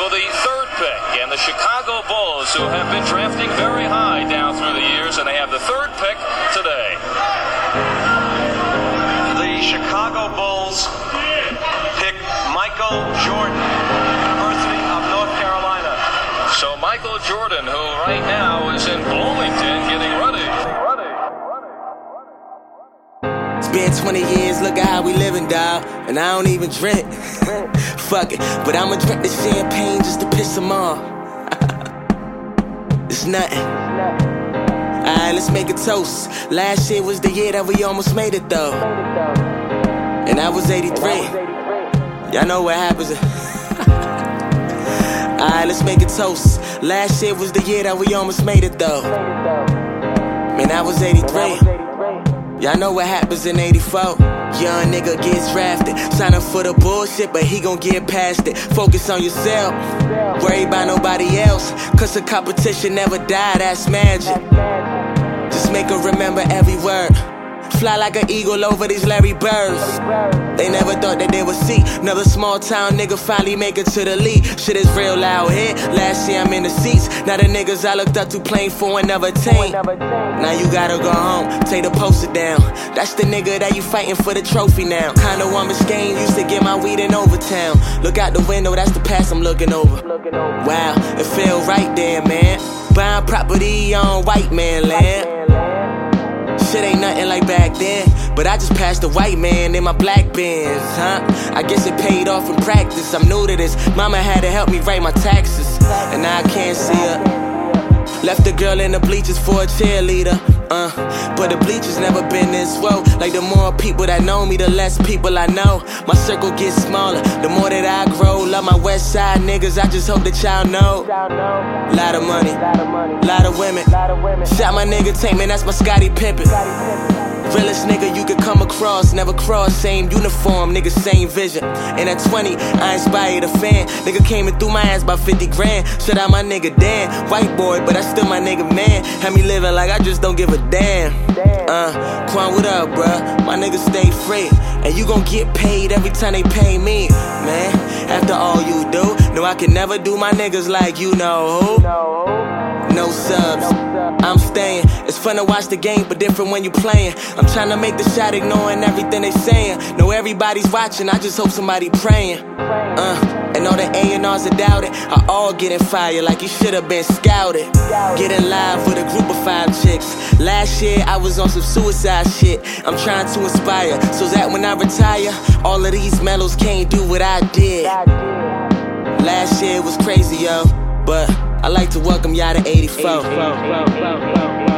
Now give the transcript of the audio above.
for the third pick. And the Chicago Bulls, who have been drafting very high down through the years, and they have the third pick today. The Chicago Bulls pick Michael Jordan, University of North Carolina. So Michael Jordan, who right now is in Bloomington getting ready. It's been 20 years, look at how we living, dawg. And I don't even drink. Fuck it, but I'ma drink the champagne just to piss them off. It's nothing. Alright, let's make a toast. Last year was the year that we almost made it though. And I was 83. Y'all know what happens. Alright, let's make a toast. Last year was the year that we almost made it though. Man, I was 83. Y'all know what happens in 84. Young nigga gets drafted, sign up for the bullshit, but he gon' get past it. Focus on yourself, worry about nobody else, cause the competition never die, that's magic. Just make her remember every word. Fly like an eagle over these Larry Birds. They never thought that they would see another small town nigga finally make it to the league. Shit is real out here. Last year I'm in the seats. Now the niggas I looked up to playing for another team. Now you gotta go home, take the poster down. That's the nigga that you fighting for the trophy now. Kinda one Biscayne used to get my weed in Overtown. Look out the window, that's the past I'm looking over. Wow, it feel right there, man. Buying property on white man land. Shit ain't nothing like back then, but I just passed a white man in my black Benz, huh? I guess it paid off in practice. I'm new to this. Mama had to help me write my taxes, and now I can't see her. Left the girl in the bleachers for a cheerleader, but the bleachers never been this low. Like the more people that know me, the less people I know. My circle gets smaller, the more that I grow. Love my west side niggas, I just hope that y'all know. Lot of money, lot of women. Shot my nigga Tank, man, that's my Scottie Pippen. Realest nigga you could come across, never cross. Same uniform, nigga, same vision. And at 20, I inspired a fan. Nigga came in through my ass by 50 grand. Shut out my nigga Dan, white boy, but I still my nigga man. Had me living like I just don't give a damn. Quan, what up, bruh? My niggas stay free, and you gon' get paid every time they pay me, man. After all you do, no, I can never do my niggas like you know who. No subs, I'm staying. It's fun to watch the game, but different when you playing. I'm trying to make the shot, ignoring everything they saying. Know everybody's watching, I just hope somebody praying. And all the A&Rs that doubt it are all getting fired like you should've been scouted. Getting live with a group of 5 chicks. Last year I was on some suicide shit. I'm trying to inspire, so that when I retire, all of these mellows can't do what I did. Last year was crazy, yo, but I like to welcome y'all to 84.